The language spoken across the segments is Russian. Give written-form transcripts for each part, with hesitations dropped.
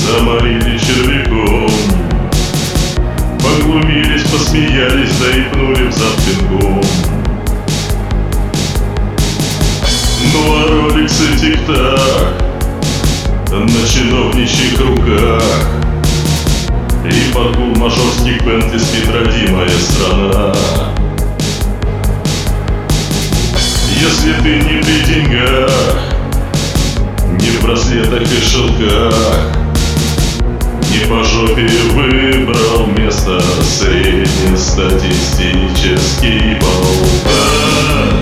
заморили червяком. Поглумились, посмеялись, да и пнули взад пинком. Ну а роликсы тик-так на чиновничьих руках, и под гул мажорских бэнд спит родимая страна. Если ты не при деньгах, не в браслетах и шелках, не по жопе выбрал место среднестатистический болтан.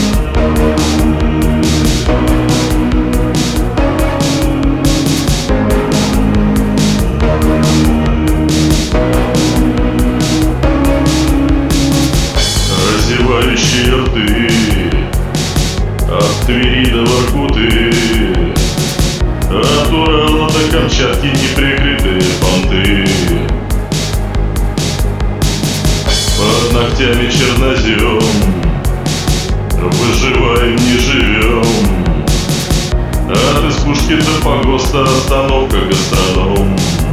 Разевающие рты от Твери до Воркуты, от Урала до Камчатки неприкрытые понты. Под ногтями чернозем, выживаем, не живем. От избушки до погоста остановка гастроном.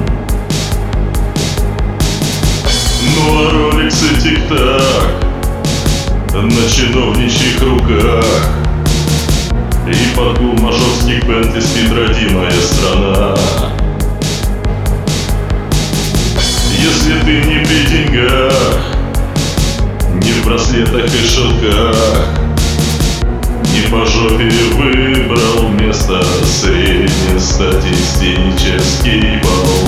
Ну а роликсы тик-так на чиновничьих руках, и под гул мажорских бэнд спит родимая страна. Если ты не при деньгах, не в браслетах и шелках, не по жопе выбрал место среднестатистический болт.